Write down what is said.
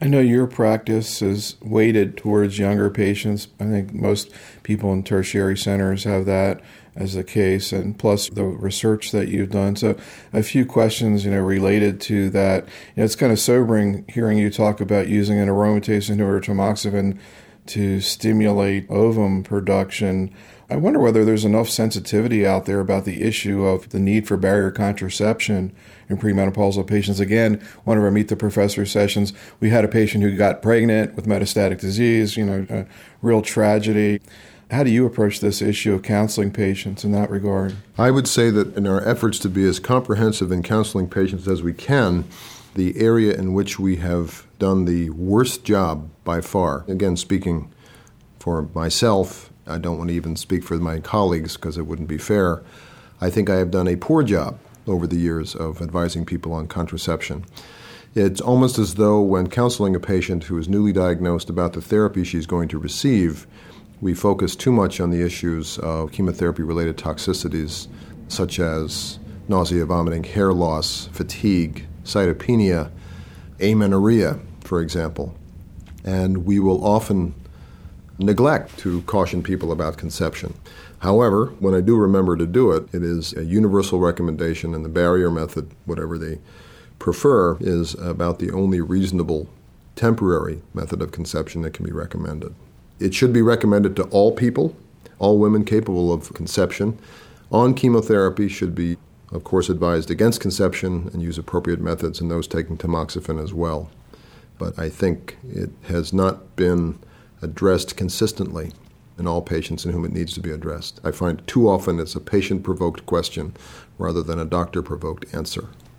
I know your practice is weighted towards younger patients. I think most people in tertiary centers have that as the case, and plus the research that you've done. So a few questions, related to that. It's kind of sobering hearing you talk about using an aromatase inhibitor, tamoxifen, to stimulate ovum production. I wonder whether there's enough sensitivity out there about the issue of the need for barrier contraception in premenopausal patients. Again, one of our Meet the Professor sessions, we had a patient who got pregnant with metastatic disease, a real tragedy. How do you approach this issue of counseling patients in that regard? I would say that in our efforts to be as comprehensive in counseling patients as we can, the area in which we have done the worst job by far, again, speaking for myself, I don't want to even speak for my colleagues because it wouldn't be fair. I think I have done a poor job over the years of advising people on contraception. It's almost as though when counseling a patient who is newly diagnosed about the therapy she's going to receive, we focus too much on the issues of chemotherapy-related toxicities such as nausea, vomiting, hair loss, fatigue, cytopenia, amenorrhea, for example. And we will often neglect to caution people about conception. However, when I do remember to do it, it is a universal recommendation, and the barrier method, whatever they prefer, is about the only reasonable temporary method of conception that can be recommended. It should be recommended to all people, all women capable of conception. On chemotherapy should be, of course, advised against conception and use appropriate methods, and those taking tamoxifen as well. But I think it has not been addressed consistently in all patients in whom it needs to be addressed. I find too often it's a patient-provoked question rather than a doctor-provoked answer.